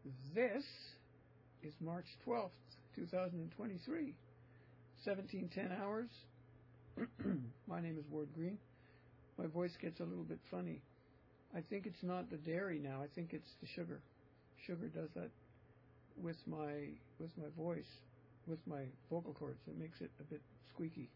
This is March 12th, 2023, 17:10 hours. My name is Ward Green. My voice gets a little bit funny. I think it's not the dairy now. I think it's the sugar. Sugar does that with my voice, with my vocal cords. It makes it a bit squeaky.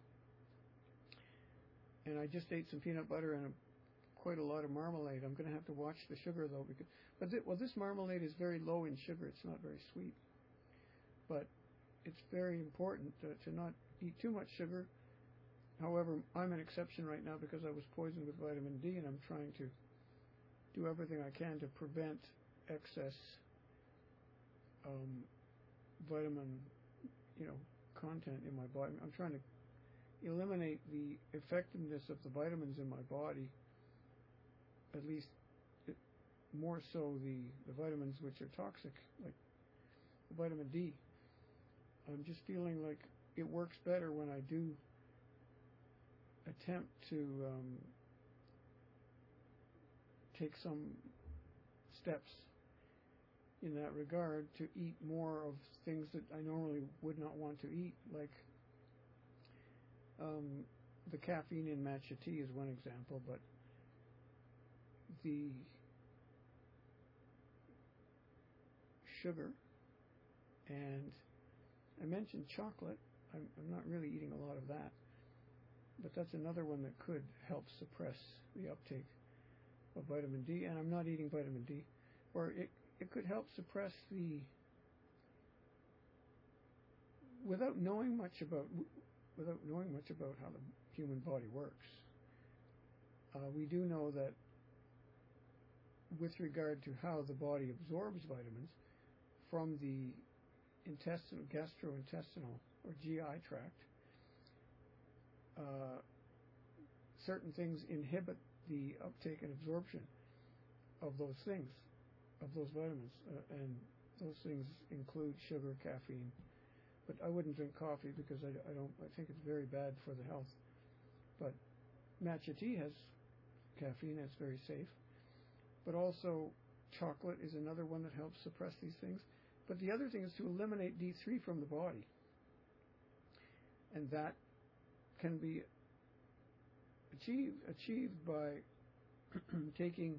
And I just ate some peanut butter and quite a lot of marmalade. I'm going to have to watch the sugar though, because this marmalade is very low in sugar. It's not very sweet, but it's very important to not eat too much sugar. However, I'm an exception right now because I was poisoned with vitamin D, and I'm trying to do everything I can to prevent excess vitamin, content in my body. I'm trying to eliminate the effectiveness of the vitamins in my body, at least more so the vitamins which are toxic, like the vitamin D. I'm just feeling like it works better when I do attempt to take some steps in that regard to eat more of things that I normally would not want to eat, like the caffeine in matcha tea is one example, but the sugar, and I mentioned chocolate. I'm not really eating a lot of that, but that's another one that could help suppress the uptake of vitamin D, and I'm not eating vitamin D, or it could help suppress without knowing much about how the human body works. We do know that with regard to how the body absorbs vitamins from the gastrointestinal or GI tract, certain things inhibit the uptake and absorption of those vitamins, and those things include sugar, caffeine. But I wouldn't drink coffee because I think it's very bad for the health. But matcha tea has caffeine, that's very safe. But also chocolate is another one that helps suppress these things. But the other thing is to eliminate D3 from the body. And that can be achieved by taking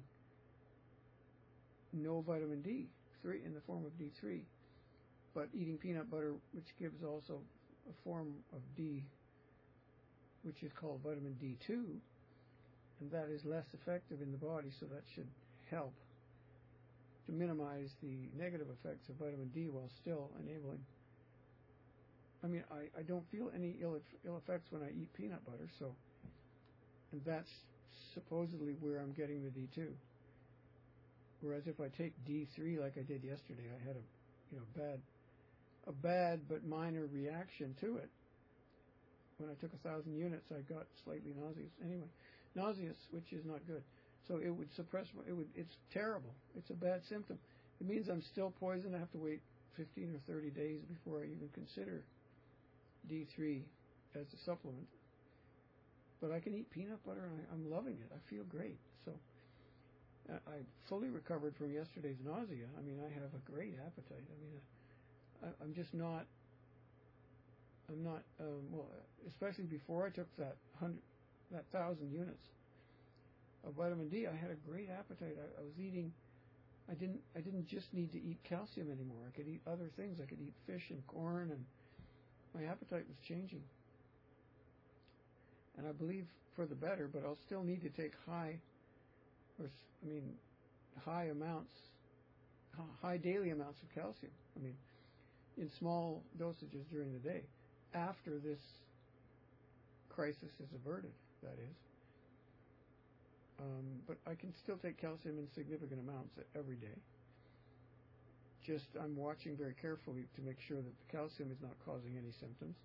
no vitamin D3 in the form of D3, but eating peanut butter, which gives also a form of D, which is called vitamin D2, and that is less effective in the body, so that should help to minimize the negative effects of vitamin D while still enabling. I mean, I don't feel any ill effects when I eat peanut butter, and that's supposedly where I'm getting the D2. Whereas if I take D3 like I did yesterday, I had a bad but minor reaction to it. When I took 1,000 units, I got slightly nauseous, which is not good. So it would suppress. It's terrible. It's a bad symptom. It means I'm still poisoned. I have to wait 15 or 30 days before I even consider D3 as a supplement. But I can eat peanut butter, and I'm loving it. I feel great. So I fully recovered from yesterday's nausea. I mean, I have a great appetite. I mean, I'm just not. I'm not. Especially before I took that 1,000 units of vitamin D, I had a great appetite. I was eating. I didn't just need to eat calcium anymore. I could eat other things. I could eat fish and corn, and my appetite was changing. And I believe for the better, but I'll still need to take high daily amounts of calcium. I mean, in small dosages during the day, after this crisis is averted, that is. But I can still take calcium in significant amounts every day. Just I'm watching very carefully to make sure that the calcium is not causing any symptoms.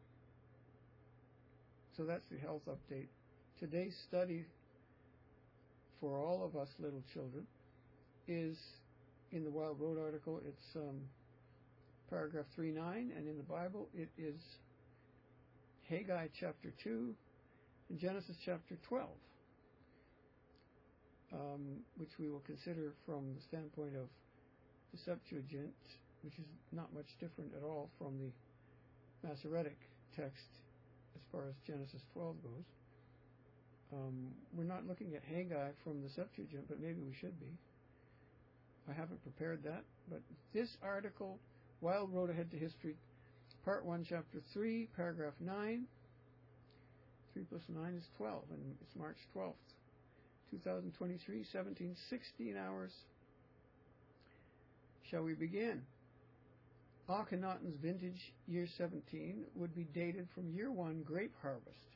So that's the health update. Today's study for all of us little children is in the Wild Road article. It's paragraph 3.9, and in the Bible it is Haggai chapter 2 and Genesis chapter 12. which we will consider from the standpoint of the Septuagint, which is not much different at all from the Masoretic text as far as Genesis 12 goes. We're not looking at Haggai from the Septuagint, but maybe we should be. I haven't prepared that, but this article, Wild Road Ahead to History, Part 1, Chapter 3, Paragraph 9. 3 plus 9 is 12, and it's March 12th, 2023, 1716 hours. Shall we begin? Akhenaten's vintage, year 17, would be dated from year 1 grape harvest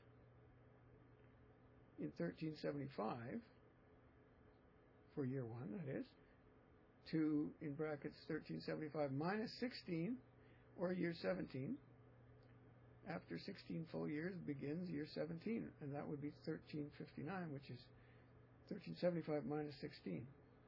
in 1375, for year 1, that is, to, in brackets, 1375 minus 16, or year 17. After 16 full years begins year 17, and that would be 1359, which is 1375 minus 16.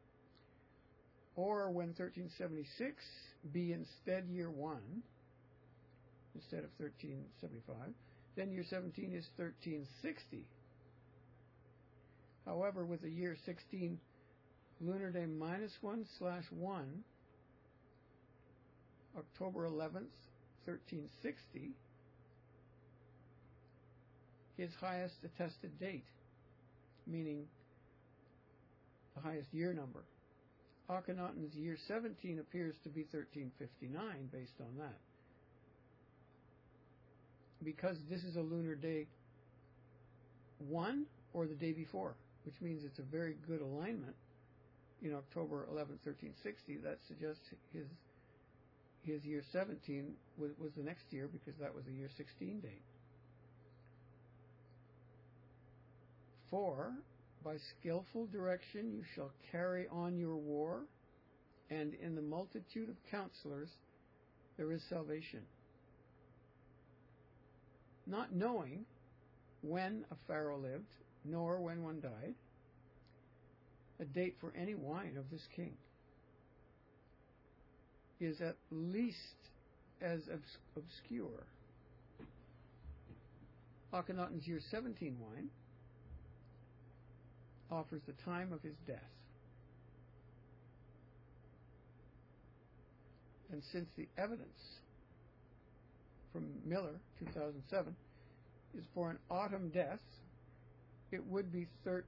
Or when 1376 be instead year 1, instead of 1375, then year 17 is 1360. However, with the year 16 lunar day minus 1/1, October 11th, 1360, his highest attested date, meaning the highest year number. Akhenaten's year 17 appears to be 1359 based on that. Because this is a lunar day 1 or the day before, which means it's a very good alignment in October 11th, 1360. That suggests his year 17 was the next year, because that was a year 16 date. 4. By skillful direction you shall carry on your war, and in the multitude of counselors there is salvation. Not knowing when a pharaoh lived, nor when one died, a date for any wine of this king is at least as obscure. Akhenaten's year 17 wine offers the time of his death. And since the evidence from Miller, 2007, is for an autumn death, it would be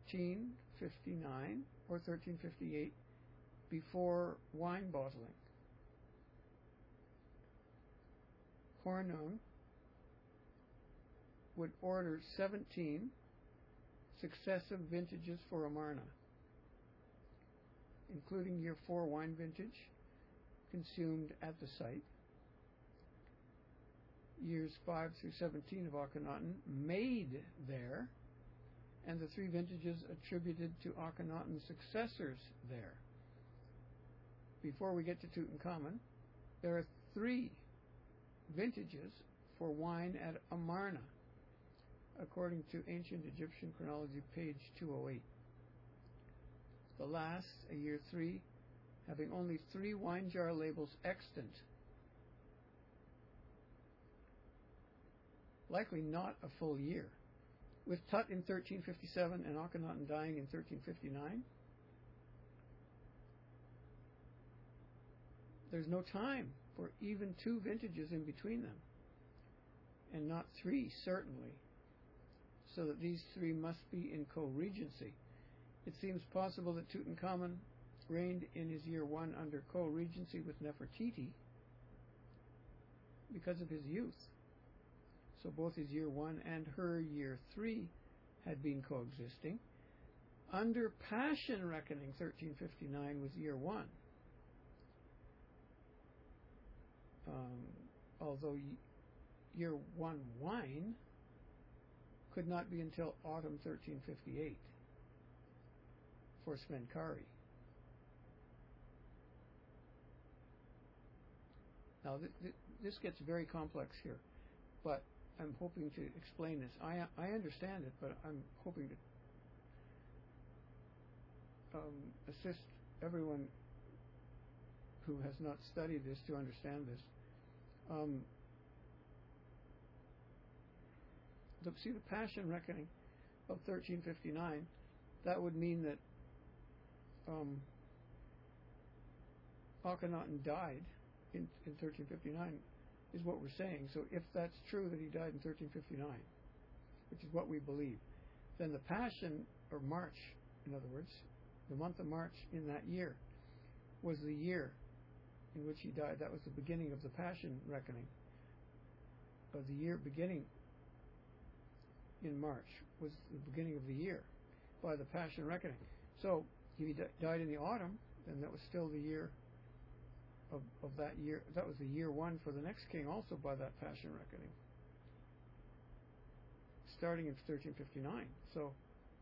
1359 or 1358 before wine bottling. Hornung would order 17 successive vintages for Amarna, including year 4 wine vintage consumed at the site, years 5 through 17 of Akhenaten made there, and the 3 vintages attributed to Akhenaten's successors there. Before we get to Tutankhamun, there are 3 vintages for wine at Amarna, according to Ancient Egyptian Chronology, page 208. The last, a year 3, having only 3 wine jar labels extant. Likely not a full year. With Tut in 1357 and Akhenaten dying in 1359, there's no time for even 2 vintages in between them, and not 3 certainly, so that these 3 must be in co-regency. It seems possible that Tutankhamun reigned in his year 1 under co-regency with Nefertiti because of his youth. So both his year 1 and her year 3 had been coexisting. Under Passion reckoning, 1359 was year 1. Although year 1 wine could not be until autumn 1358 for Smenkari. Now this gets very complex here, but I'm hoping to explain this. I understand it, but I'm hoping to assist everyone who has not studied this to understand this. The Passion reckoning of 1359, that would mean that Akhenaten died in 1359 is what we're saying. So if that's true that he died in 1359, which is what we believe, then the Passion, or March, in other words, the month of March in that year was the year in which he died. That was the beginning of the Passion reckoning. Of the year beginning in March was the beginning of the year by the Passion reckoning. So if he died in the autumn, then that was still the year of that year. That was the year one for the next king, also by that Passion reckoning, starting in 1359. So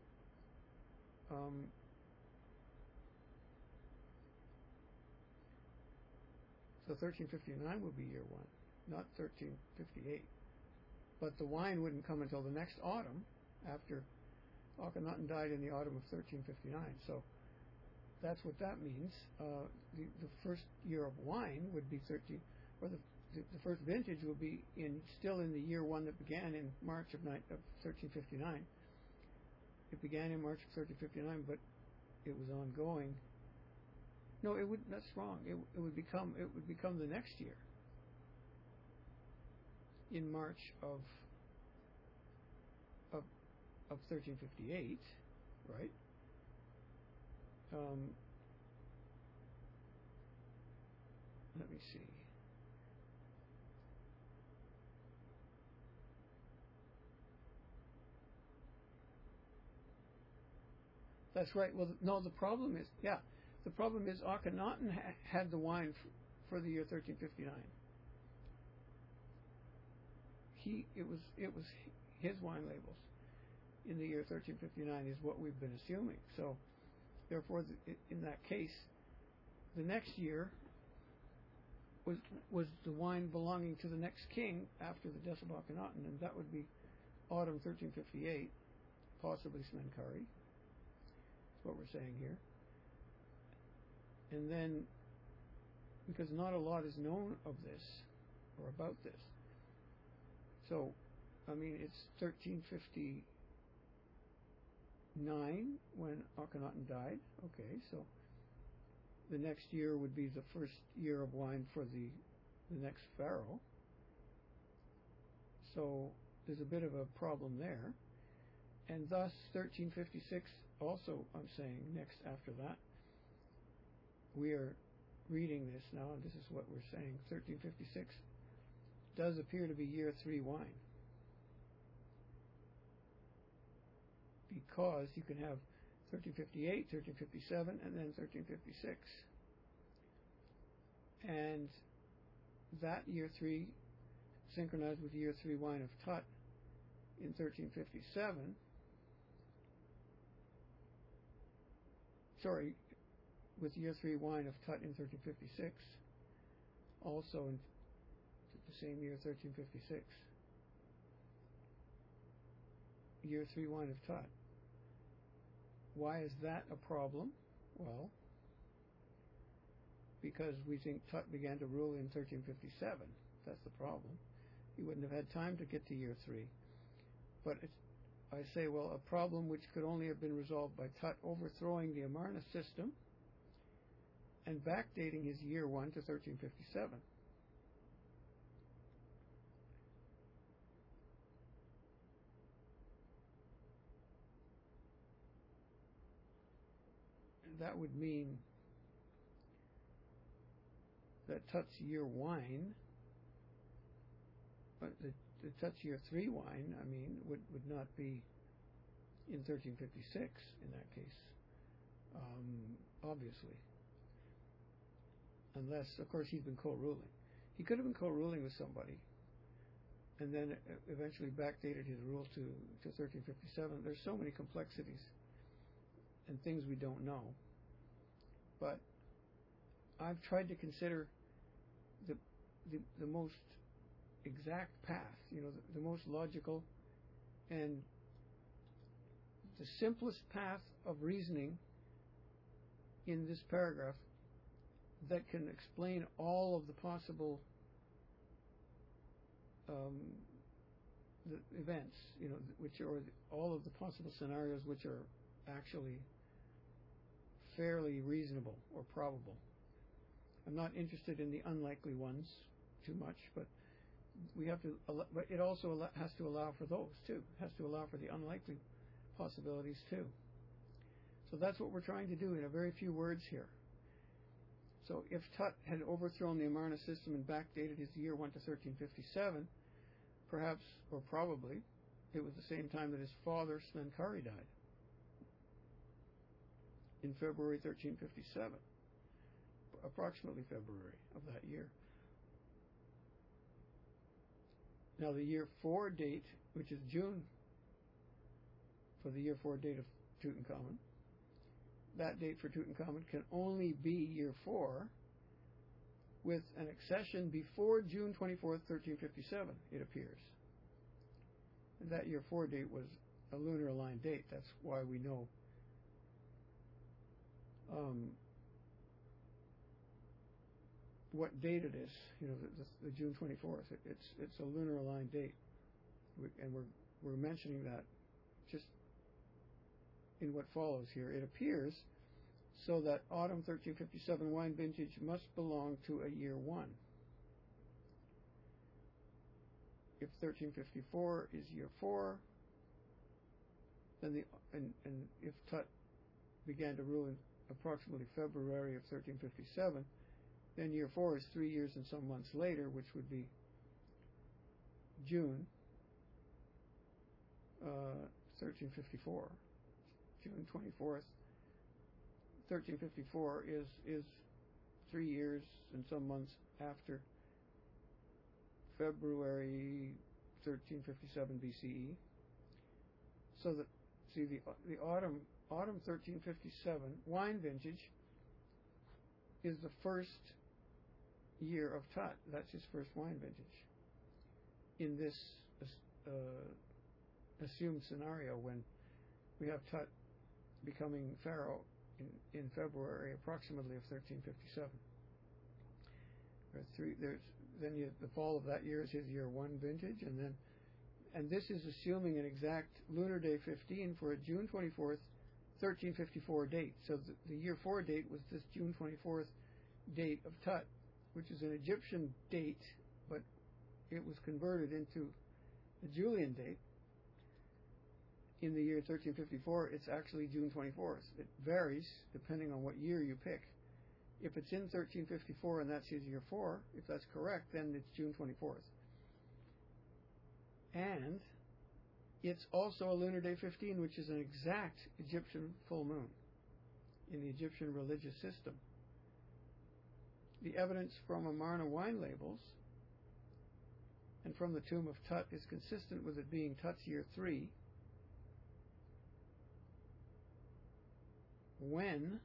so 1359 would be year one, not 1358. But the wine wouldn't come until the next autumn, after Akhenaten died in the autumn of 1359. So that's what that means. The first year of wine would be the first vintage would be still in the year one that began in March of 1359. It began in March of 1359, but it was ongoing. No, it would. That's wrong. It would become the next year, in March of 1358, right? Let me see. That's right. Well, no, the problem is Akhenaten had the wine for the year 1359. It was his wine labels in the year 1359 is what we've been assuming. So therefore, in that case, the next year was the wine belonging to the next king after the death of Akhenaten, and that would be autumn 1358, possibly Smenkhare. That's what we're saying here. And then, because not a lot is known of this or about this, so I mean it's 1359 when Akhenaten died. Okay, so the next year would be the first year of wine for the next pharaoh. So there's a bit of a problem there. And thus 1356 also, I'm saying, next after that. We are reading this now, and this is what we're saying. 1356 does appear to be year 3 wine. Because you can have 1358, 1357, and then 1356. And that year 3 synchronized with year 3 wine of Tut in 1357. Sorry, with year 3 wine of Tut in 1356. Also in the same year, 1356. Year 3 wine of Tut. Why is that a problem? Well, because we think Tut began to rule in 1357. That's the problem. He wouldn't have had time to get to year 3. But I say, well, a problem which could only have been resolved by Tut overthrowing the Amarna system and backdating his year 1 to 1357. That would mean that Tut's year wine, but the Tut's year 3 wine, I mean, would not be in 1356 in that case, obviously. Unless, of course, he's been co-ruling. He could have been co-ruling with somebody and then eventually backdated his rule to 1357. There's so many complexities and things we don't know. But I've tried to consider the most exact path, the most logical and the simplest path of reasoning in this paragraph that can explain all of the possible the events, which are all of the possible scenarios which are actually fairly reasonable or probable. I'm not interested in the unlikely ones too much, but we have to. But it also has to allow for those too. It has to allow for the unlikely possibilities too. So that's what we're trying to do in a very few words here. So if Tut had overthrown the Amarna system and backdated his year 1 to 1357, perhaps, or probably, it was the same time that his father, Smenkhare, died, in February 1357, approximately February of that year. Now the year 4 date, which is June, for the year 4 date of Tutankhamun, that date for Tutankhamun can only be year 4 with an accession before June 24th, 1357, it appears. And that year 4 date was a lunar aligned date. That's why we know what date it is. You know, the June 24th. It's a lunar aligned date, and we're mentioning that just in what follows here. It appears so that autumn 1357 wine vintage must belong to a year 1. If 1354 is year 4, then and if Tut began to rule in approximately February of 1357, then year 4 is 3 years and some months later, which would be June 1354. June 24th, 1354 is 3 years and some months after February 1357 BCE. So that, see, the autumn 1357 wine vintage is the first year of Tut. That's his first wine vintage in this assumed scenario when we have Tut becoming pharaoh in February approximately of 1357. Then the fall of that year is his year 1 vintage, and this is assuming an exact lunar day 15 for a June 24th 1354 date. So the year 4 date was this June 24th date of Tut, which is an Egyptian date, but it was converted into a Julian date. In the year 1354, it's actually June 24th. It varies depending on what year you pick. If it's in 1354 and that's his year 4, if that's correct, then it's June 24th. And it's also a lunar day 15, which is an exact Egyptian full moon in the Egyptian religious system. The evidence from Amarna wine labels and from the tomb of Tut is consistent with it being Tut's year 3, when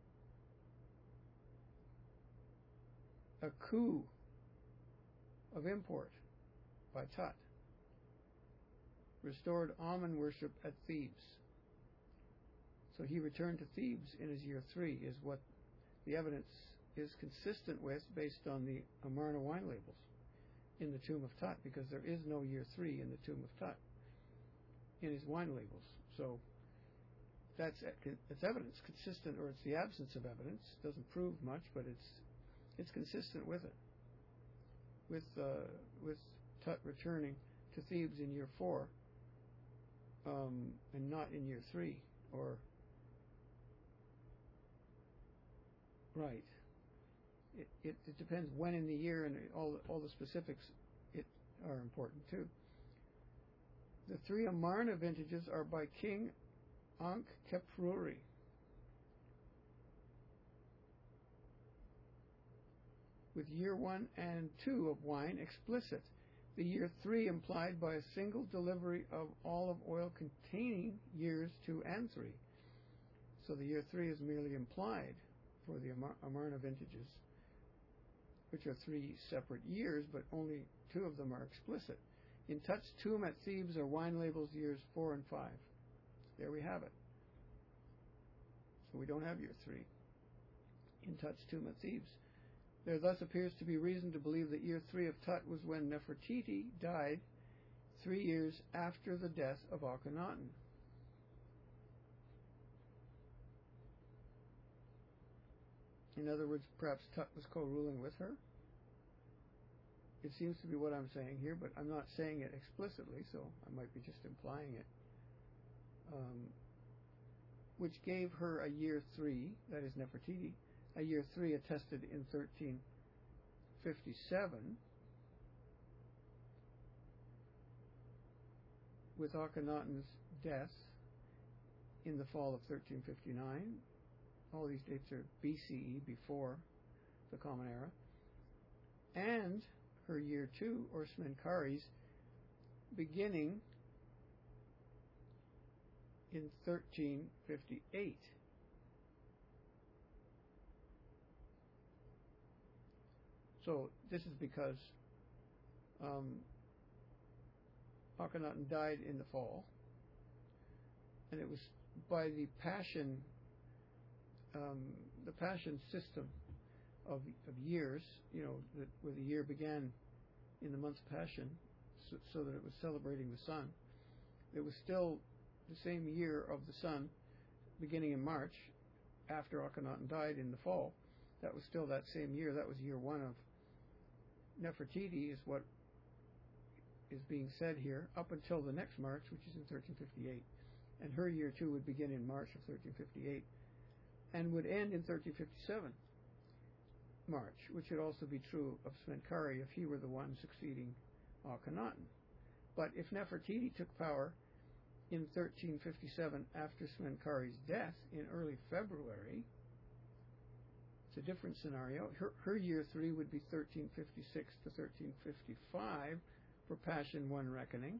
a coup of import by Tut restored Amun worship at Thebes. So he returned to Thebes in his year 3 is what the evidence is consistent with based on the Amarna wine labels in the tomb of Tut, because there is no year 3 in the tomb of Tut in his wine labels. So it's evidence consistent, or it's the absence of evidence. It doesn't prove much, but it's consistent with it. With Tut returning to Thebes in year 4, and not in year 3, or right. It depends when in the year, and all the specifics are important too. The 3 Amarna vintages are by King Ankh-Khepri, with year 1 and 2 of wine explicit. The year 3 implied by a single delivery of olive oil containing years 2 and 3. So the year 3 is merely implied for the Amarna vintages, which are 3 separate years, but only 2 of them are explicit. In Tut's tomb at Thebes are wine labels years 4 and 5. There we have it. So we don't have year 3 in Tut's tomb at Thebes. There thus appears to be reason to believe that year 3 of Tut was when Nefertiti died 3 years after the death of Akhenaten. In other words, perhaps Tut was co-ruling with her. It seems to be what I'm saying here, but I'm not saying it explicitly, so I might be just implying it. Which gave her a year 3, that is Nefertiti, a year 3 attested in 1357, with Akhenaten's death in the fall of 1359. All these dates are BCE, before the Common Era. And her year 2, or Smenkhkare's, beginning in 1358. So this is because Akhenaten died in the fall, and it was by the Passion system of years, where the year began in the month Passion, so that it was celebrating the sun. It was still the same year of the sun, beginning in March, after Akhenaten died in the fall. That was still that same year. That was year 1 of Nefertiti, is what is being said here, up until the next March, which is in 1358. And her year 2 would begin in March of 1358 and would end in 1357 March, which would also be true of Smenkhkare if he were the one succeeding Akhenaten. But if Nefertiti took power in 1357 after Smenkhkare's death in early February, it's a different scenario. Her year 3 would be 1356 to 1355 for Passion 1 reckoning,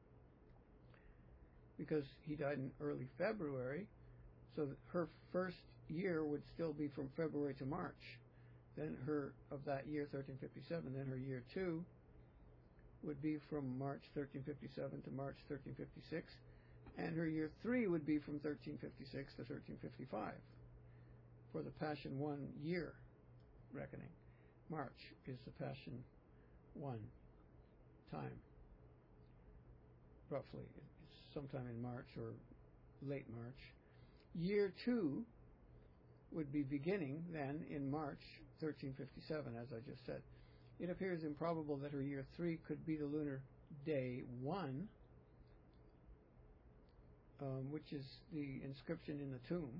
because he died in early February, so that her first year would still be from February to March. Then of that year, 1357, then her year 2 would be from March 1357 to March 1356, and her year 3 would be from 1356 to 1355 for the Passion 1 year reckoning. March is the Passion 1 time, roughly. It's sometime in March or late March. Year 2 would be beginning then in March 1357, as I just said. It appears improbable that her year 3 could be the lunar day 1, which is the inscription in the tomb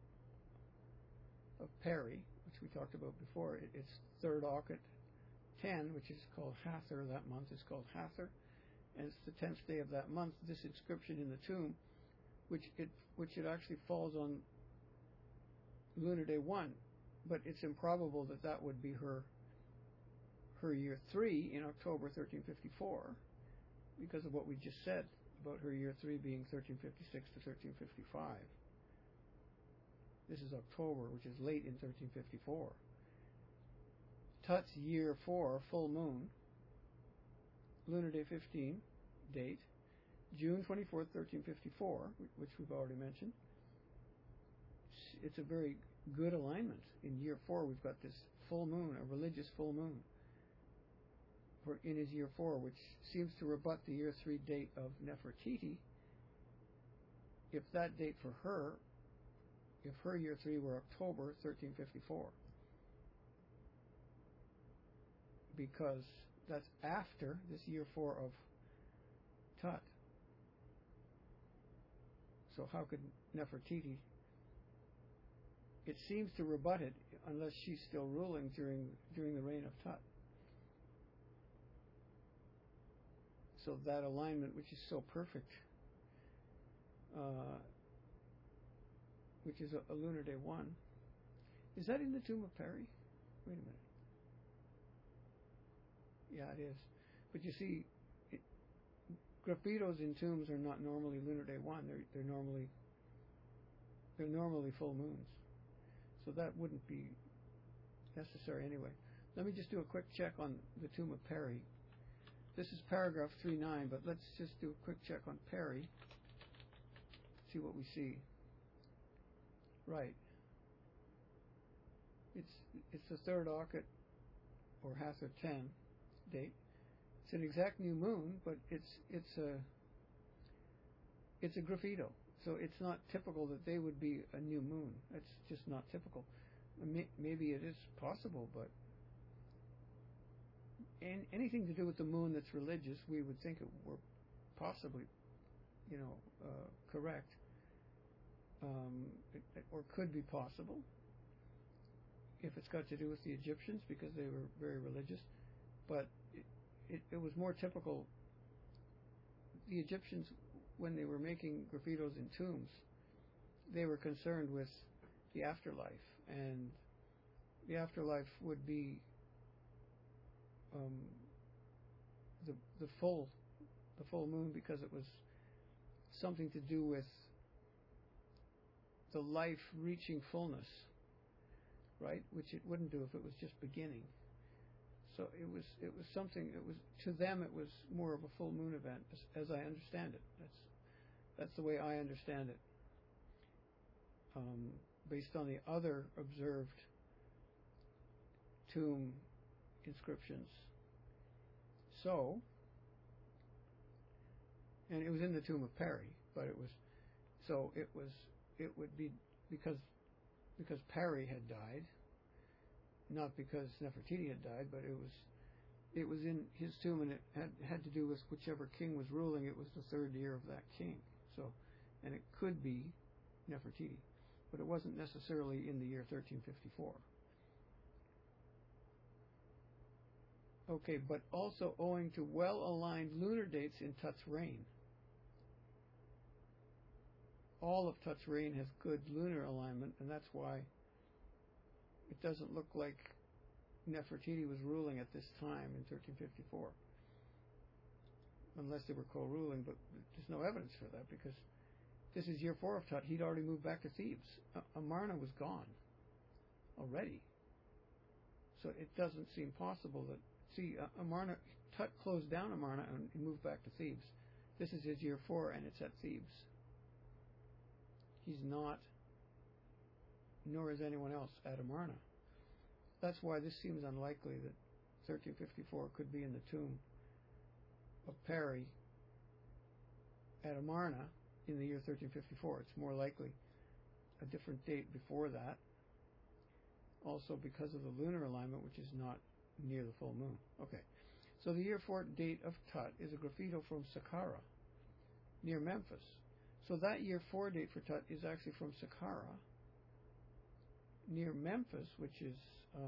of Peri, which we talked about before. It's 3rd Aukhet 10, which is called Hathor. That month is called Hathor, and it's the 10th day of that month. This inscription in the tomb, which it actually falls on lunar day 1, but it's improbable that that would be her year 3 in October 1354, because of what we just said about her year 3 being 1356 to 1355. This is October, which is late in 1354. Tut's year 4, full moon, lunar day 15 date, June 24th, 1354, which we've already mentioned. It's a very good alignment. In year 4, we've got this full moon, a religious full moon, in his year 4, which seems to rebut the year 3 date of Nefertiti. If that date for her, if her year 3 were October 1354, because that's after this year 4 of Tut. So how could Nefertiti? It seems to rebut it, unless she's still ruling during the reign of Tut. So that alignment, which is so perfect, which is a lunar day 1, is that in the tomb of Peri? Wait a minute. Yeah, it is. But you see, graffitos in tombs are not normally lunar day 1. They're normally full moons. So that wouldn't be necessary anyway. Let me just do a quick check on the tomb of Peri. This is paragraph 3.9, but let's just do a quick check on Peri. See what we see. Right. It's the 3rd Aukhet, or Hathor 10 date. It's an exact new moon, but it's a graffito. So it's not typical that they would be a new moon. It's just not typical. Maybe it is possible, but anything to do with the moon that's religious, we would think it were possibly, correct, or could be possible if it's got to do with the Egyptians because they were very religious. But it was more typical. The Egyptians, when they were making graffitos in tombs, they were concerned with the afterlife, and the afterlife would be the full moon, because it was something to do with the life reaching fullness, right? Which it wouldn't do if it was just beginning. So it was something. It was, to them, it was more of a full moon event, as I understand it. That's the way I understand it, based on the other observed tomb inscriptions. So, and it was in the tomb of Peri, but it would be because Peri had died, not because Nefertiti had died, but it was in his tomb, and it had to do with whichever king was ruling. It was the third year of that king. So, and it could be Nefertiti, but it wasn't necessarily in the year 1354. Okay, but also owing to well-aligned lunar dates in Tut's reign. All of Tut's reign has good lunar alignment, and that's why it doesn't look like Nefertiti was ruling at this time in 1354. Unless they were co-ruling, but there's no evidence for that, because this is year 4 of Tut. He'd already moved back to Thebes. Amarna was gone already. So it doesn't seem possible that... See, Tut closed down Amarna and he moved back to Thebes. This is his year 4, and it's at Thebes. He's not, nor is anyone else, at Amarna. That's why this seems unlikely that 1354 could be in the tomb of Peri at Amarna in the year 1354. It's more likely a different date before that, also because of the lunar alignment, which is not near the full moon. Okay, so the year 4 date of Tut is a graffito from Saqqara, near Memphis. So that year 4 date for Tut is actually from Saqqara, near Memphis, which is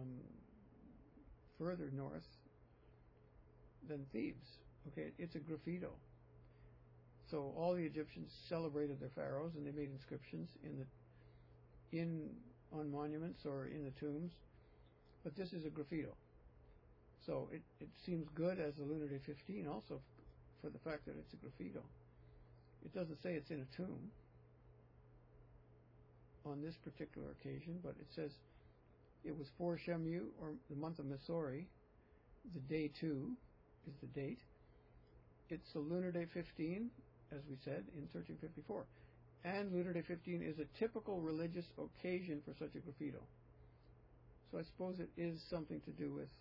further north than Thebes. Okay, it's a graffito. So all the Egyptians celebrated their pharaohs, and they made inscriptions on monuments or in the tombs. But this is a graffito. So it seems good as the Lunar Day 15 also for the fact that it's a graffito. It doesn't say it's in a tomb on this particular occasion, but it says it was for Shemu, or the month of Mesori. The day 2 is the date. It's the Lunar Day 15, as we said, in 1354. And Lunar Day 15 is a typical religious occasion for such a graffito. So I suppose it is something to do with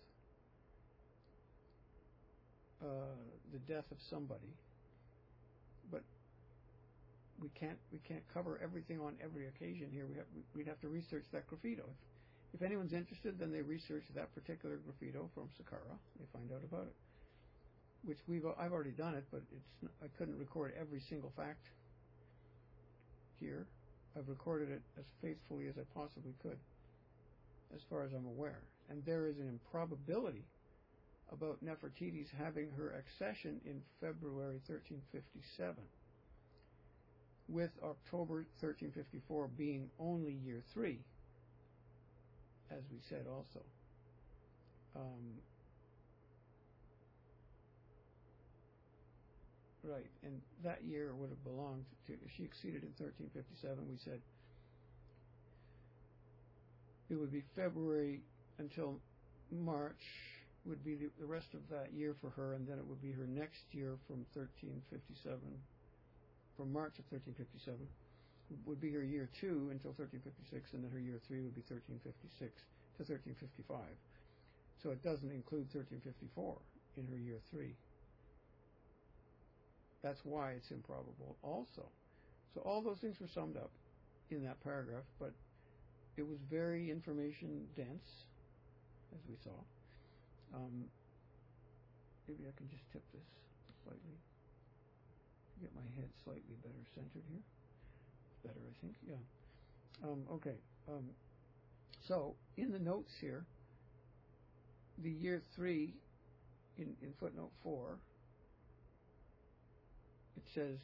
the death of somebody. But we can't cover everything on every occasion here. We'd have to research that graffito. If anyone's interested, then they research that particular graffito from Saqqara. They find out about it. Which I've already done it, but I couldn't record every single fact here. I've recorded it as faithfully as I possibly could, as far as I'm aware. And there is an improbability about Nefertiti's having her accession in February 1357, with October 1354 being only year 3, as we said also. Right, and that year would have belonged to, if she exceeded in 1357, we said it would be February until March would be the rest of that year for her, and then it would be her next year from 1357, from March of 1357, would be her year 2 until 1356, and then her year 3 would be 1356 to 1355. So it doesn't include 1354 in her year 3. That's why it's improbable also. So all those things were summed up in that paragraph, but it was very information dense, as we saw. Maybe I can just tip this slightly to get my head slightly better centered here. Better, I think. Yeah. Okay. So in the notes here, the year 3 in footnote 4, it says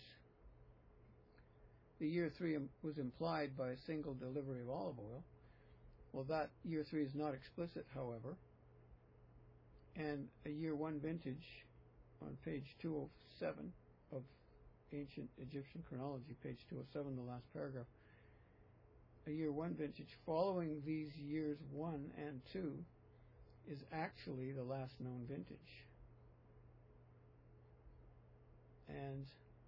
the year 3 was implied by a single delivery of olive oil. Well, that year 3 is not explicit, however. And a year 1 vintage on page 207 of Ancient Egyptian Chronology, page 207, the last paragraph. A year 1 vintage following these years 1 and 2 is actually the last known vintage. And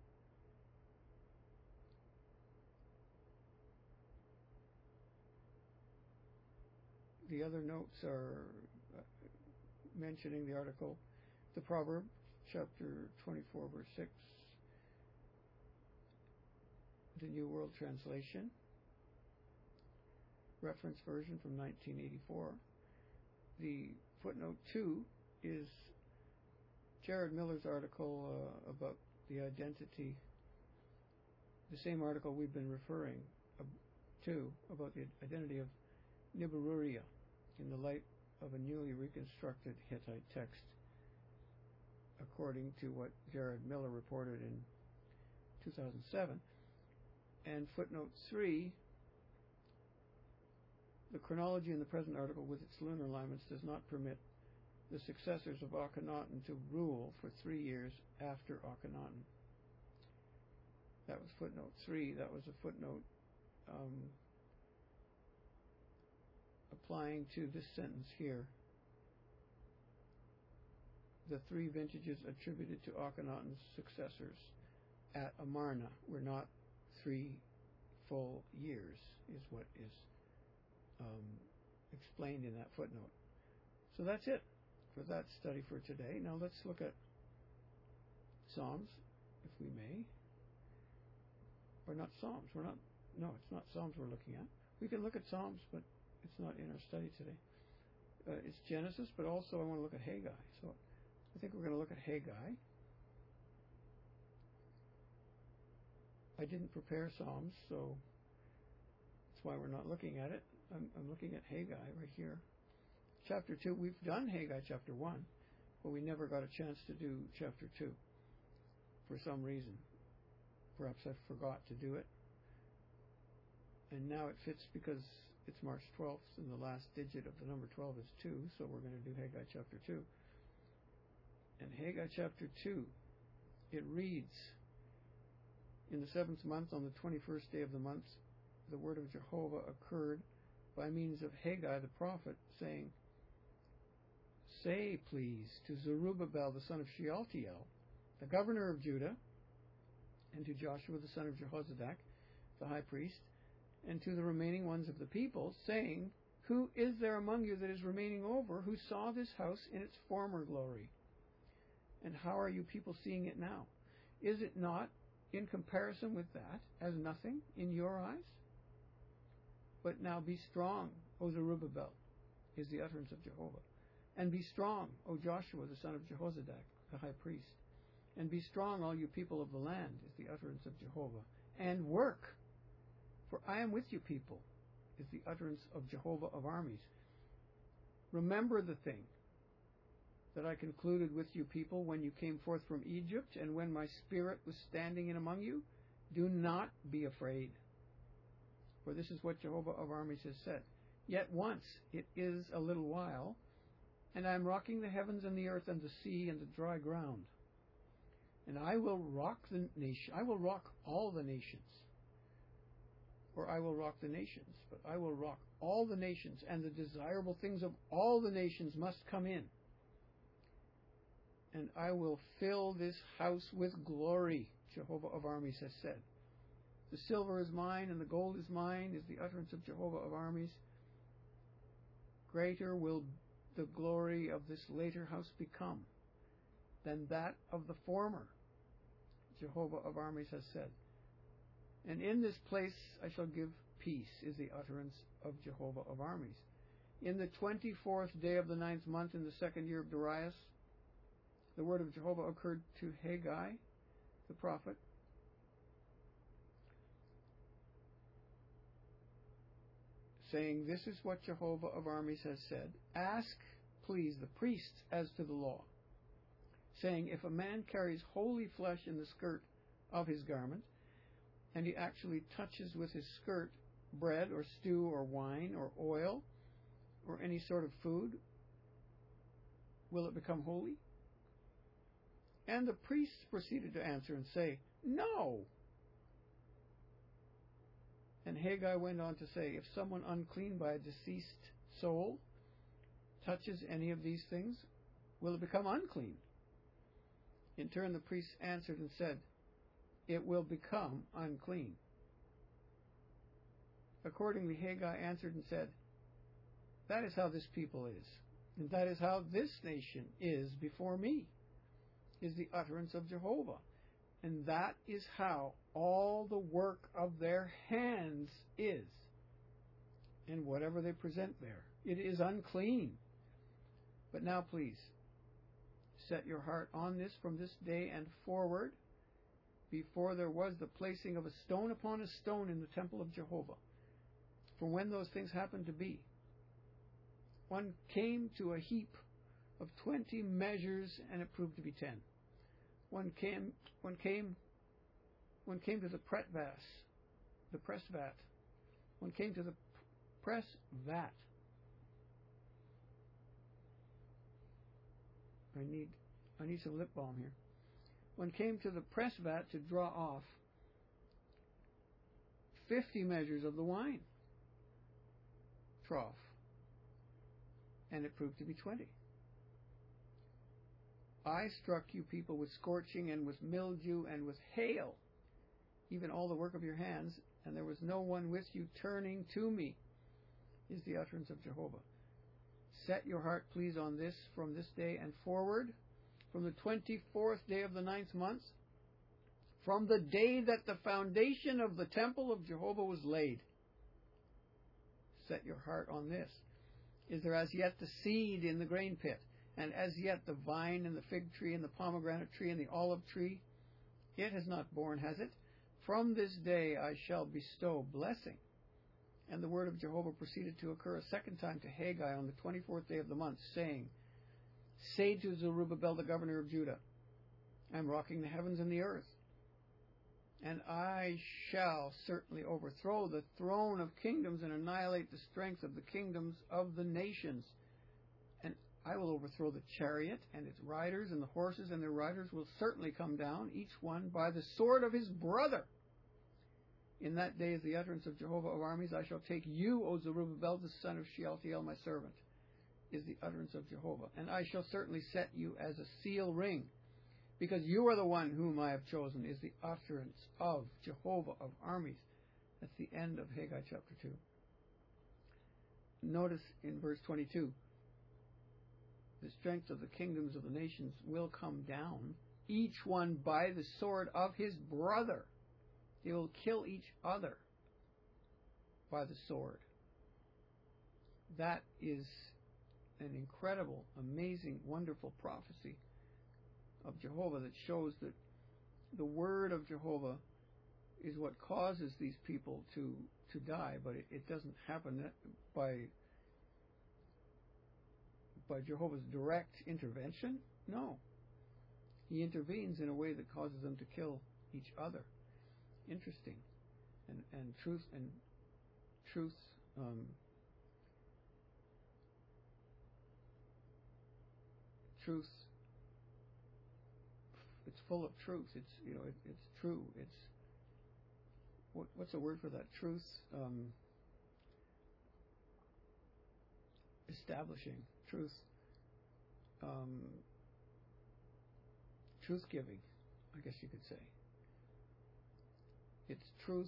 the other notes are mentioning the article, the Proverb, chapter 24, verse 6, the New World Translation, reference version from 1984. The footnote 2 is Jared Miller's article about the identity, the same article we've been referring to, about the identity of Nibiruria in the light of a newly reconstructed Hittite text, according to what Jared Miller reported in 2007. And footnote 3, the chronology in the present article with its lunar alignments does not permit the successors of Akhenaten to rule for 3 years after Akhenaten. That was footnote 3. That was a footnote applying to this sentence here. The 3 vintages attributed to Akhenaten's successors at Amarna were not 3 full years, is what is explained in that footnote. So that's it for that study for today. Now let's look at Psalms, if we may. Or not Psalms. It's not Psalms we're looking at. We can look at Psalms, but it's not in our study today. It's Genesis, but also I want to look at Haggai. So I think we're going to look at Haggai. I didn't prepare Psalms, so that's why we're not looking at it. I'm looking at Haggai right here. Chapter 2, we've done Haggai chapter 1, but we never got a chance to do chapter 2 for some reason. Perhaps I forgot to do it. And now it fits because it's March 12th and the last digit of the number 12 is 2, so we're going to do Haggai chapter 2. And Haggai chapter 2, it reads, in the 7th month, on the 21st day of the month, the word of Jehovah occurred by means of Haggai the prophet, saying, Say, please, to Zerubbabel the son of Shealtiel, the governor of Judah, and to Joshua the son of Jehozadak, the high priest, and to the remaining ones of the people, saying, Who is there among you that is remaining over, who saw this house in its former glory? And how are you people seeing it now? Is it not, in comparison with that, as nothing in your eyes? But now be strong, O Zerubbabel, is the utterance of Jehovah. And be strong, O Joshua the son of Jehozadak, the high priest. And be strong, all you people of the land, is the utterance of Jehovah. And work, for I am with you people, is the utterance of Jehovah of armies. Remember the thing that I concluded with you people when you came forth from Egypt, and when my spirit was standing in among you. Do not be afraid. For this is what Jehovah of armies has said. Yet once, it is a little while, and I am rocking the heavens and the earth and the sea and the dry ground. And I will rock the nation. I will rock all the nations. Or I will rock the nations, but I will rock all the nations, and the desirable things of all the nations must come in. And I will fill this house with glory, Jehovah of armies has said. The silver is mine and the gold is mine, is the utterance of Jehovah of armies. Greater will the glory of this later house become than that of the former, Jehovah of armies has said. And in this place I shall give peace is the utterance of Jehovah of armies. In the 24th day of the 9th month in the 2nd year of Darius, the word of Jehovah occurred to Haggai, the prophet, saying, "This is what Jehovah of armies has said. Ask, please, the priests as to the law, saying, if a man carries holy flesh in the skirt of his garment, and he actually touches with his skirt bread or stew or wine or oil or any sort of food, will it become holy?" And the priests proceeded to answer and say, "No." And Haggai went on to say, if someone unclean by a deceased soul touches any of these things, will it become unclean? In turn, the priests answered and said, it will become unclean. Accordingly, Haggai answered and said, that is how this people is, and that is how this nation is before me, is the utterance of Jehovah. And that is how all the work of their hands is. And whatever they present there, it is unclean. But now please, set your heart on this from this day and forward. Before there was the placing of a stone upon a stone in the temple of Jehovah. For when those things happened to be, one came to a heap of 20 measures, and it proved to be 10. One came to the press vat. One came to the press vat. I need some lip balm here. One came to the press vat to draw off 50 measures of the wine trough, and it proved to be 20. I struck you people with scorching and with mildew and with hail, even all the work of your hands, and there was no one with you turning to me, is the utterance of Jehovah. Set your heart, please, on this from this day and forward, from the 24th day of the 9th month, from the day that the foundation of the temple of Jehovah was laid. Set your heart on this. Is there as yet the seed in the grain pit, and as yet the vine and the fig tree and the pomegranate tree and the olive tree? It has not borne, has it? From this day I shall bestow blessing. And the word of Jehovah proceeded to occur a second time to Haggai on the 24th day of the month, saying, say to Zerubbabel the governor of Judah, I am rocking the heavens and the earth, and I shall certainly overthrow the throne of kingdoms and annihilate the strength of the kingdoms of the nations. And I will overthrow the chariot and its riders, and the horses and their riders will certainly come down, each one by the sword of his brother. In that day is the utterance of Jehovah of armies. I shall take you, O Zerubbabel, the son of Shealtiel, my servant, is the utterance of Jehovah. And I shall certainly set you as a seal ring, because you are the one whom I have chosen, is the utterance of Jehovah of armies. That's the end of Haggai chapter 2. Notice in verse 22, the strength of the kingdoms of the nations will come down, each one by the sword of his brother. They will kill each other by the sword. That is an incredible, amazing, wonderful prophecy of Jehovah that shows that the word of Jehovah is what causes these people to die, but it doesn't happen by Jehovah's direct intervention. No. He intervenes in a way that causes them to kill each other. Interesting. And truth it's full of truth. It's it's true. It's what's the word for that? Truth establishing. Truth giving, I guess you could say. It's truth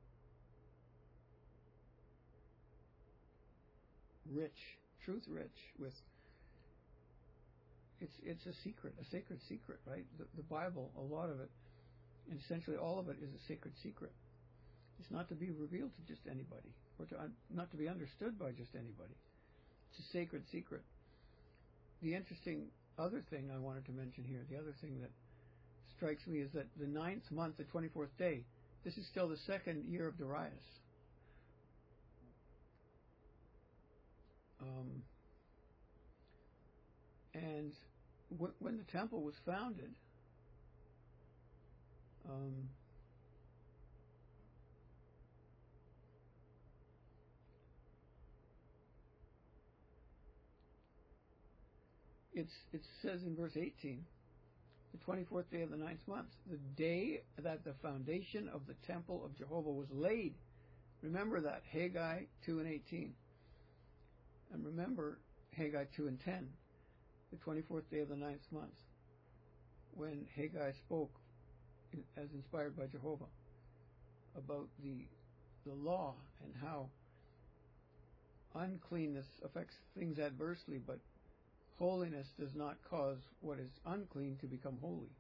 rich with it's a secret, a sacred secret, right? The Bible, a lot of it, and essentially all of it, is a sacred secret. It's not to be revealed to just anybody, or not to be understood by just anybody. It's a sacred secret. The interesting other thing I wanted to mention here, the other thing that strikes me, is that the 9th month, the 24th day, this is still the second year of Darius. And when the temple was founded, it says in verse 18, the 24th day of the 9th month, the day that the foundation of the temple of Jehovah was laid. Remember that, Haggai 2 and 18. And remember Haggai 2 and 10, the 24th day of the 9th month, when Haggai spoke as inspired by Jehovah about the law and how uncleanness affects things adversely, but holiness does not cause what is unclean to become holy.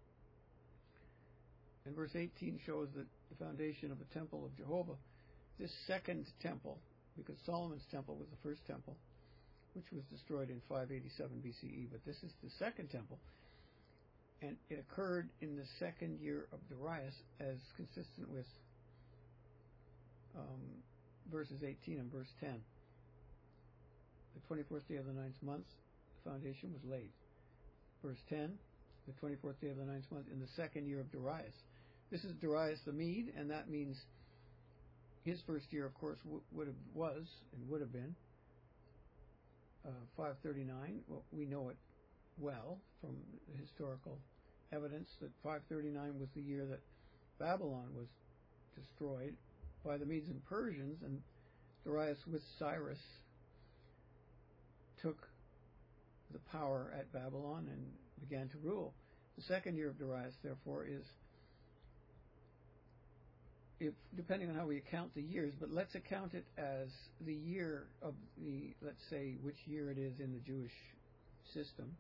And verse 18 shows that the foundation of the temple of Jehovah, this second temple, because Solomon's temple was the first temple, which was destroyed in 587 BCE, but this is the second temple, and it occurred in the second year of Darius, as consistent with verses 18 and verse 10. The 24th day of the 9th month, the foundation was laid. Verse 10, the 24th day of the 9th month, in the second year of Darius. This is Darius the Mede, and that means his first year, of course, would have been 539. Well, we know it well from the historical evidence that 539 was the year that Babylon was destroyed by the Medes and Persians, and Darius with Cyrus took the power at Babylon and began to rule. The second year of Darius, therefore, is, if depending on how we account the years, but let's account it as the year of the, let's say which year it is in the Jewish system,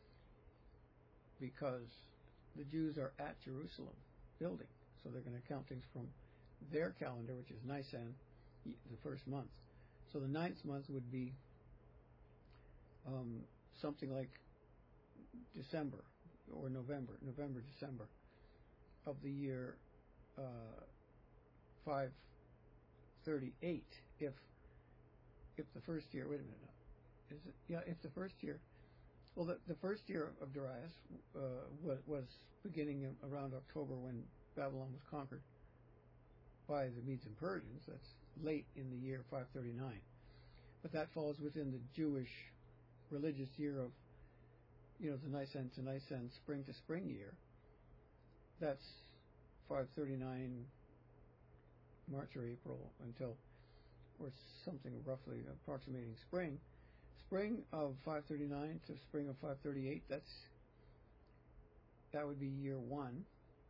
because the Jews are at Jerusalem building, so they're going to count things from their calendar, which is Nisan, the first month. So the 9th month would be something like December or November, December of the year 538. If the first year, wait a minute, is it? Yeah, if the first year. Well, the first year of Darius was beginning around October, when Babylon was conquered by the Medes and Persians. That's late in the year 539. But that falls within the Jewish religious year of, the Nisan to Nisan, spring to spring year. That's 539 March or April until, or something roughly approximating spring. Spring of 539 to spring of 538, that would be year 1.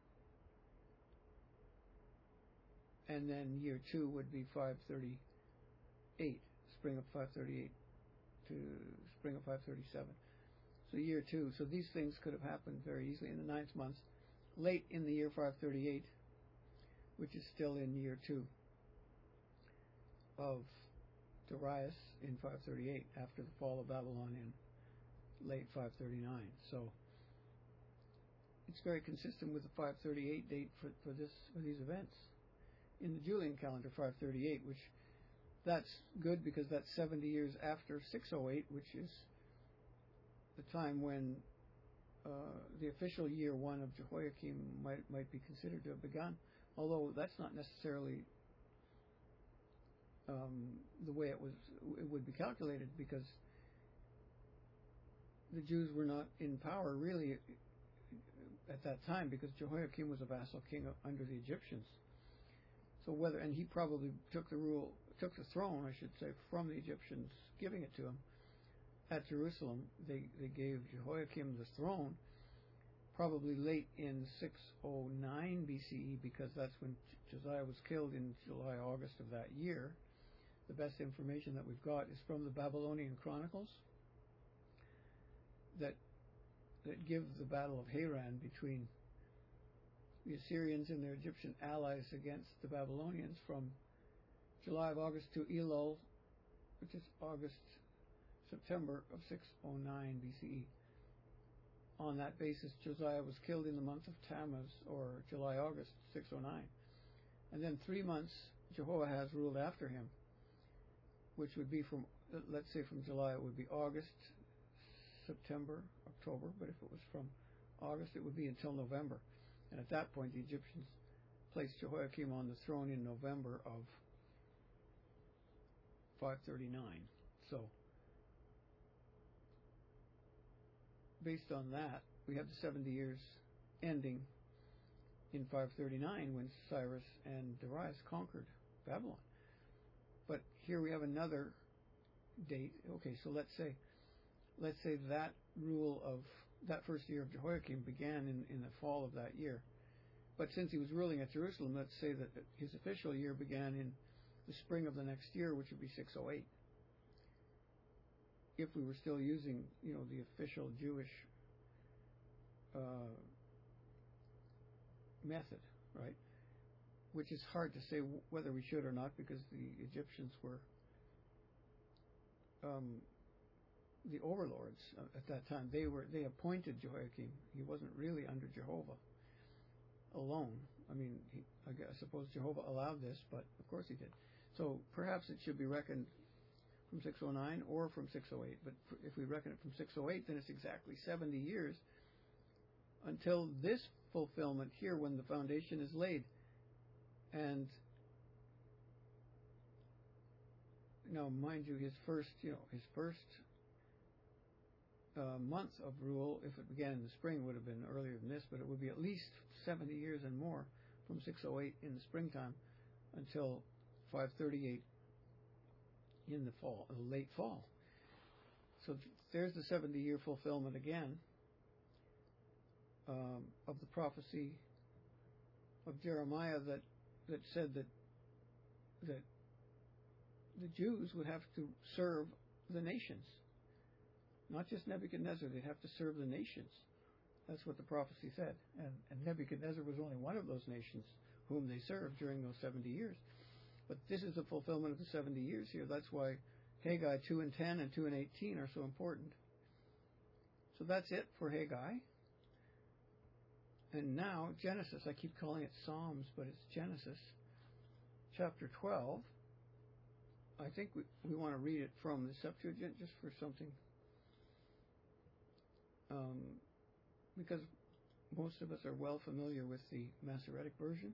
And then year 2 would be 538, spring of 538 to spring of 537. So year 2. So these things could have happened very easily in the 9th month, late in the year 538, which is still in year 2 of Darius in 538, after the fall of Babylon in late 539. So it's very consistent with the 538 date for these events. In the Julian calendar, 538, which that's good because that's 70 years after 608, which is the time when the official year 1 of Jehoiakim might be considered to have begun, although that's not necessarily the way it would be calculated, because the Jews were not in power really at that time, because Jehoiakim was a vassal king under the Egyptians. So and he probably took the throne, I should say, from the Egyptians, giving it to him at Jerusalem. They gave Jehoiakim the throne probably late in 609 BCE, because that's when Josiah was killed in July, August of that year. The best information that we've got is from the Babylonian Chronicles that give the Battle of Haran between the Assyrians and their Egyptian allies against the Babylonians from July of August to Elul, which is August-September of 609 BCE. On that basis, Josiah was killed in the month of Tammuz, or July-August 609. And then 3 months Jehoahaz ruled after him, which would be from, let's say from July, it would be August, September, October, but if it was from August, it would be until November. And at that point, the Egyptians placed Jehoiakim on the throne in November of 539. So, based on that, we have the 70 years ending in 539 when Cyrus and Darius conquered Babylon. But here we have another date. Okay, so let's say that rule of that first year of Jehoiakim began in the fall of that year. But since he was ruling at Jerusalem, let's say that his official year began in the spring of the next year, which would be 608. If we were still using, the official Jewish method, right? Which is hard to say whether we should or not, because the Egyptians were the overlords at that time. They appointed Jehoiakim. He wasn't really under Jehovah alone. I mean, I suppose Jehovah allowed this, but of course he did. So perhaps it should be reckoned from 609 or from 608. But if we reckon it from 608, then it's exactly 70 years until this fulfillment here, when the foundation is laid. And now, mind you, his first month of rule, if it began in the spring, would have been earlier than this, but it would be at least 70 years and more from 608 in the springtime until 538 in the fall, late fall. So there's the 70-year fulfillment again of the prophecy of Jeremiah that said that the Jews would have to serve the nations. Not just Nebuchadnezzar, they'd have to serve the nations. That's what the prophecy said. And Nebuchadnezzar was only one of those nations whom they served during those 70 years. But this is the fulfillment of the 70 years here. That's why Haggai 2 and 10 and 2 and 18 are so important. So that's it for Haggai. And now, Genesis. I keep calling it Psalms, but it's Genesis. Chapter 12. I think we want to read it from the Septuagint just for something. Because most of us are well familiar with the Masoretic version.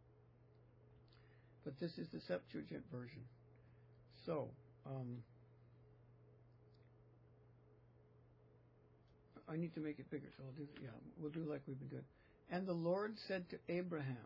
But this is the Septuagint version. So, I need to make it bigger, so we'll do like we've been doing. And the Lord said to Abram,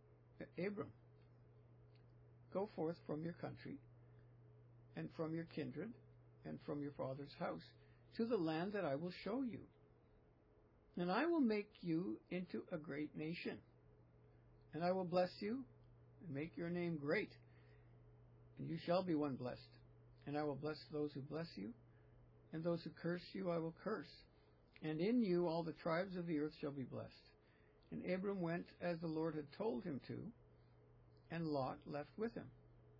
go forth from your country, and from your kindred, and from your father's house, to the land that I will show you. And I will make you into a great nation. And I will bless you, and make your name great. And you shall be one blessed. And I will bless those who bless you, and those who curse you I will curse. And in you all the tribes of the earth shall be blessed. And Abram went as the Lord had told him to, and Lot left with him.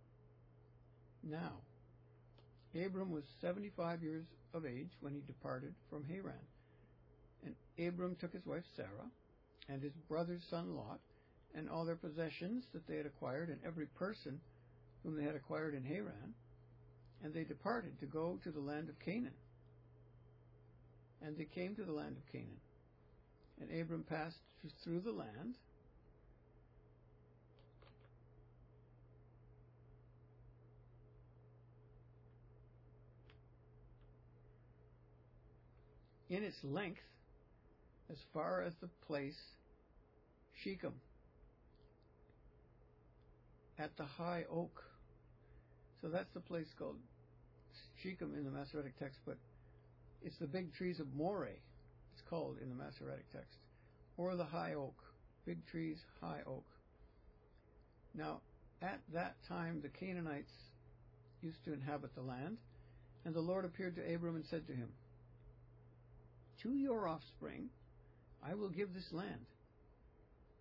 Now, Abram was 75 years of age when he departed from Haran. And Abram took his wife Sarah, and his brother's son Lot, and all their possessions that they had acquired, and every person whom they had acquired in Haran, and they departed to go to the land of Canaan. And they came to the land of Canaan. And Abram passed through the land, in its length as far as the place Shechem, at the high oak. So that's the place called Shechem in the Masoretic text, but it's the big trees of Moreh, it's called in the Masoretic text, or the high oak, big trees, high oak. Now, at that time the Canaanites used to inhabit the land, and the Lord appeared to Abram and said to him, to your offspring I will give this land.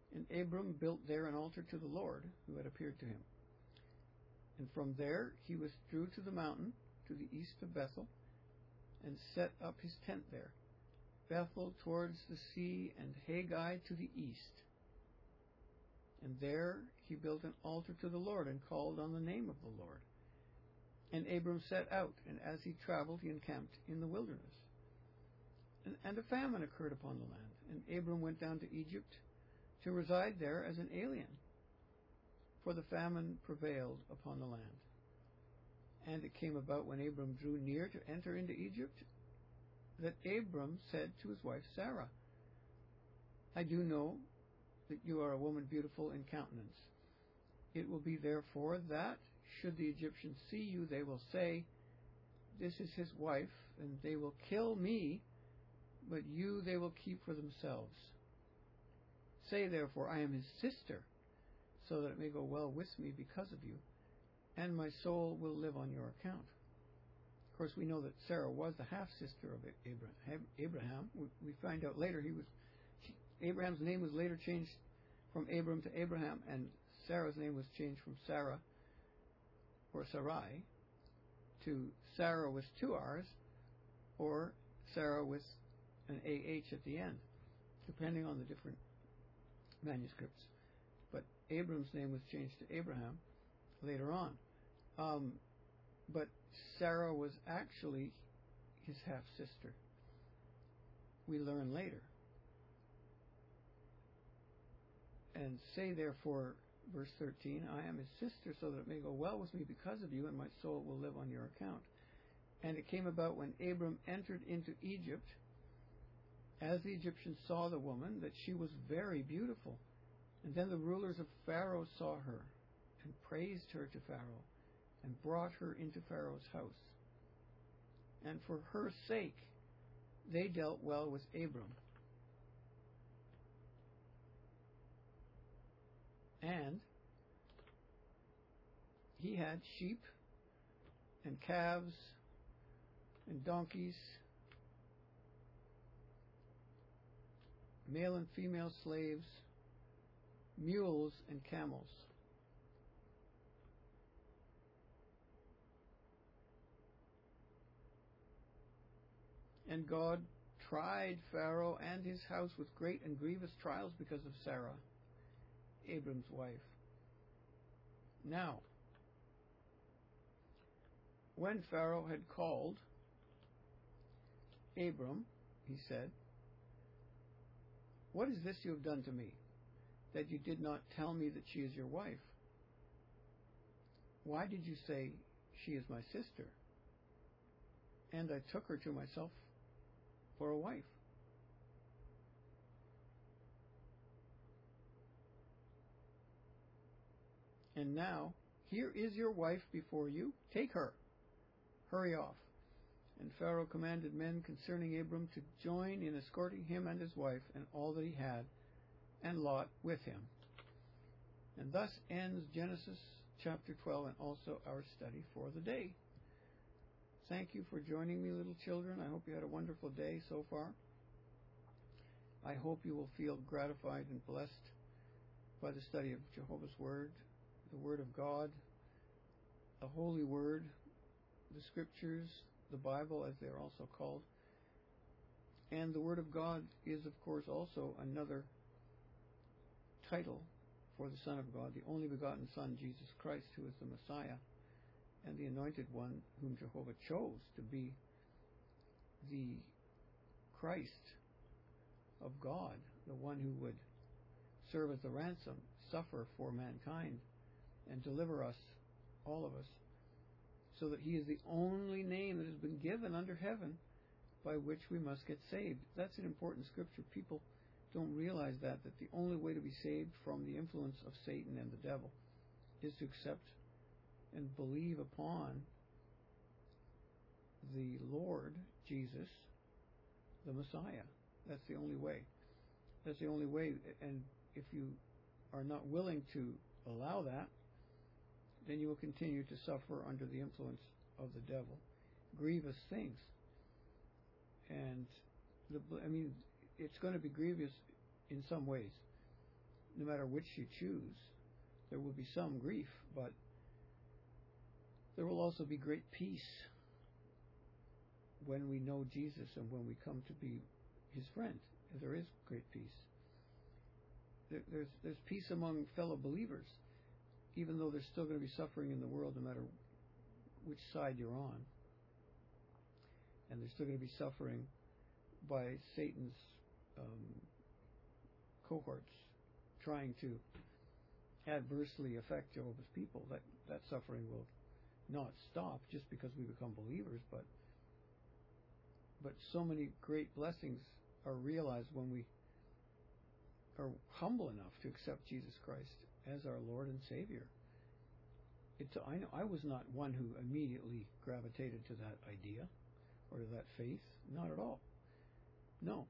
And Abram built there an altar to the Lord who had appeared to him. And from there he withdrew to the mountain to the east of Bethel, and set up his tent there, Bethel towards the sea, and Haggai to the east. And there he built an altar to the Lord, and called on the name of the Lord. And Abram set out, and as he traveled, he encamped in the wilderness. And a famine occurred upon the land, and Abram went down to Egypt to reside there as an alien, for the famine prevailed upon the land. And it came about when Abram drew near to enter into Egypt, that Abram said to his wife Sarah, I do know that you are a woman beautiful in countenance. It will be therefore that, should the Egyptians see you, they will say, This is his wife, and they will kill me, but you they will keep for themselves. Say therefore, I am his sister, so that it may go well with me because of you, and my soul will live on your account. Of course, we know that Sarah was the half-sister of Abraham. We find out later Abraham's name was later changed from Abram to Abraham, and Sarah's name was changed from Sarah, or Sarai, to Sarah with two R's, or Sarah with an AH at the end, depending on the different manuscripts. But Abram's name was changed to Abraham later on. But Sarah was actually his half-sister. We learn later. And say therefore, verse 13, I am his sister, so that it may go well with me because of you, and my soul will live on your account. And it came about when Abram entered into Egypt, as the Egyptians saw the woman, that she was very beautiful. And then the rulers of Pharaoh saw her, and praised her to Pharaoh, and brought her into Pharaoh's house. And for her sake they dealt well with Abram. And he had sheep and calves and donkeys, male and female slaves, mules and camels. And God tried Pharaoh and his house with great and grievous trials because of Sarah, Abram's wife. Now, when Pharaoh had called Abram, he said, What is this you have done to me, that you did not tell me that she is your wife? Why did you say, She is my sister? And I took her to myself for a wife. And now, here is your wife before you. Take her. Hurry off. And Pharaoh commanded men concerning Abram to join in escorting him and his wife and all that he had, and Lot with him. And thus ends Genesis chapter 12 and also our study for the day. Thank you for joining me, little children. I hope you had a wonderful day so far. I hope you will feel gratified and blessed by the study of Jehovah's Word, the Word of God, the Holy Word, the Scriptures, the Bible as they are also called. And the Word of God is, of course, also another title for the Son of God, the only begotten Son, Jesus Christ, who is the Messiah and the Anointed One whom Jehovah chose to be the Christ of God, the one who would serve as the ransom, suffer for mankind, and deliver us, all of us, so that he is the only name that has been given under heaven by which we must get saved. That's an important scripture. People don't realize that the only way to be saved from the influence of Satan and the devil is to accept and believe upon the Lord Jesus, the Messiah. That's the only way. That's the only way. And if you are not willing to allow that, then you will continue to suffer under the influence of the devil. Grievous things. And, it's going to be grievous in some ways. no matter which you choose, there will be some grief, but there will also be great peace when we know Jesus and when we come to be His friend. There is great peace. There's peace among fellow believers, even though there's still going to be suffering in the world no matter which side you're on. And there's still going to be suffering by Satan's cohorts trying to adversely affect Jehovah's people. That suffering will not stop just because we become believers, but so many great blessings are realized when we are humble enough to accept Jesus Christ as our Lord and Savior. I know I was not one who immediately gravitated to that idea or to that faith. Not at all. No.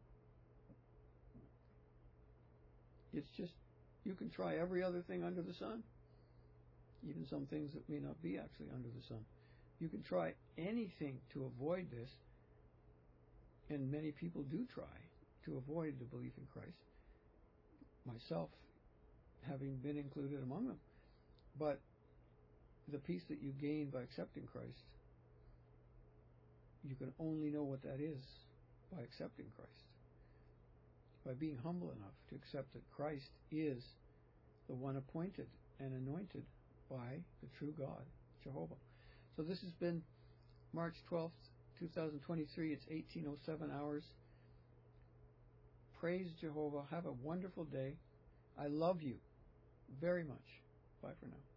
It's just, you can try every other thing under the sun, even some things that may not be actually under the sun. You can try anything to avoid this, and many people do try to avoid the belief in Christ, myself having been included among them. But the peace that you gain by accepting Christ, you can only know what that is by accepting Christ. By being humble enough to accept that Christ is the one appointed and anointed by the true God, Jehovah. So this has been March 12th, 2023. It's 18:07 hours. Praise Jehovah. Have a wonderful day. I love you very much. Bye for now.